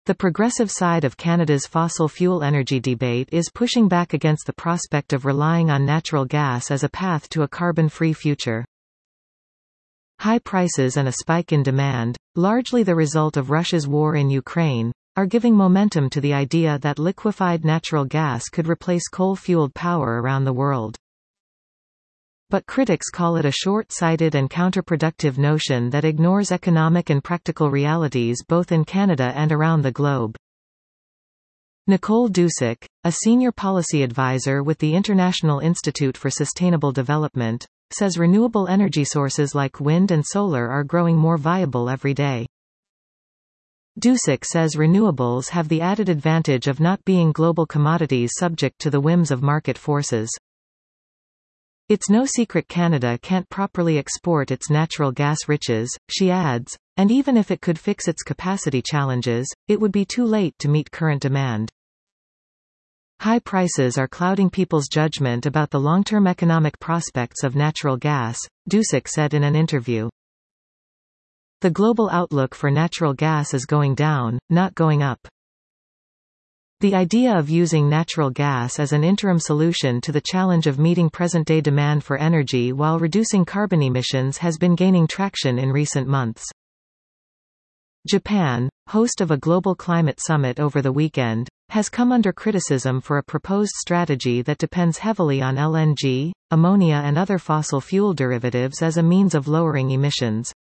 The progressive side of Canada's fossil fuel energy debate is pushing back against the prospect of relying on natural gas as a path to a carbon-free future. High prices and a spike in demand, largely the result of Russia's war in Ukraine, are giving momentum to the idea that liquefied natural gas could replace coal-fueled power around the world. But critics call it a short-sighted and counterproductive notion that ignores economic and practical realities both in Canada and around the globe. Nicole Dusick, a senior policy advisor with the International Institute for Sustainable Development, says renewable energy sources like wind and solar are growing more viable every day. Dusick says renewables have the added advantage of not being global commodities subject to the whims of market forces. It's no secret Canada can't properly export its natural gas riches, she adds, and even if it could fix its capacity challenges, it would be too late to meet current demand. High prices are clouding people's judgment about the long-term economic prospects of natural gas, Dusick said in an interview. The global outlook for natural gas is going down, not going up. The idea of using natural gas as an interim solution to the challenge of meeting present-day demand for energy while reducing carbon emissions has been gaining traction in recent months. Japan, host of a global climate summit over the weekend, has come under criticism for a proposed strategy that depends heavily on LNG, ammonia and other fossil fuel derivatives as a means of lowering emissions.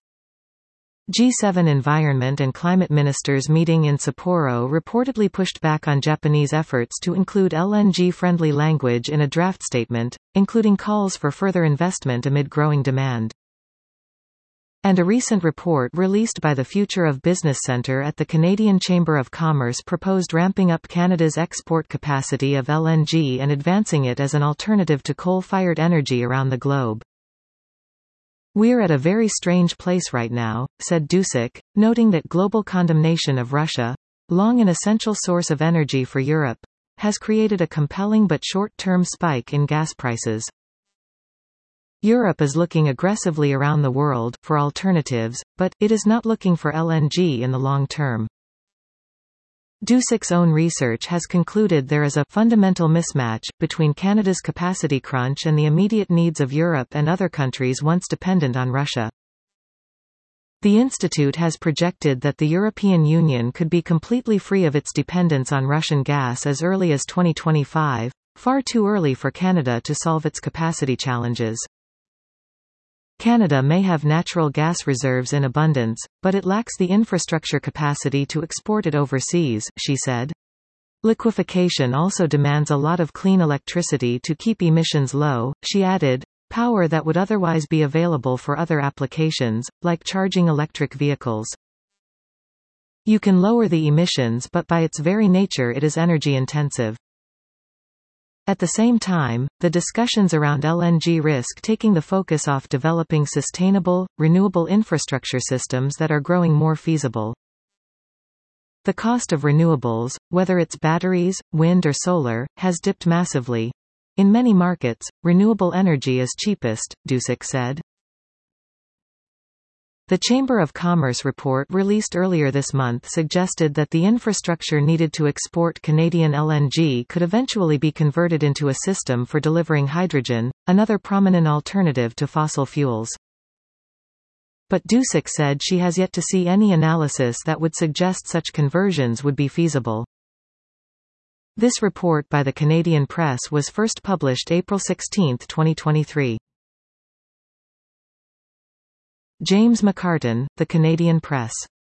G7 environment and climate ministers meeting in Sapporo reportedly pushed back on Japanese efforts to include LNG-friendly language in a draft statement, including calls for further investment amid growing demand. And a recent report released by the Future of Business Centre at the Canadian Chamber of Commerce proposed ramping up Canada's export capacity of LNG and advancing it as an alternative to coal-fired energy around the globe. "We're at a very strange place right now," said Dusick, noting that global condemnation of Russia, long an essential source of energy for Europe, has created a compelling but short-term spike in gas prices. Europe is looking aggressively around the world for alternatives, but it is not looking for LNG in the long term. Dusick's own research has concluded there is a fundamental mismatch between Canada's capacity crunch and the immediate needs of Europe and other countries once dependent on Russia. The institute has projected that the European Union could be completely free of its dependence on Russian gas as early as 2025, far too early for Canada to solve its capacity challenges. Canada may have natural gas reserves in abundance, but it lacks the infrastructure capacity to export it overseas, she said. Liquefaction also demands a lot of clean electricity to keep emissions low, she added, power that would otherwise be available for other applications, like charging electric vehicles. You can lower the emissions, but by its very nature it is energy intensive. At the same time, the discussions around LNG risk taking the focus off developing sustainable, renewable infrastructure systems that are growing more feasible. The cost of renewables, whether it's batteries, wind or solar, has dipped massively. In many markets, renewable energy is cheapest, Dusick said. The Chamber of Commerce report released earlier this month suggested that the infrastructure needed to export Canadian LNG could eventually be converted into a system for delivering hydrogen, another prominent alternative to fossil fuels. But Dusick said she has yet to see any analysis that would suggest such conversions would be feasible. This report by the Canadian Press was first published April 16, 2023. James McCartan, The Canadian Press.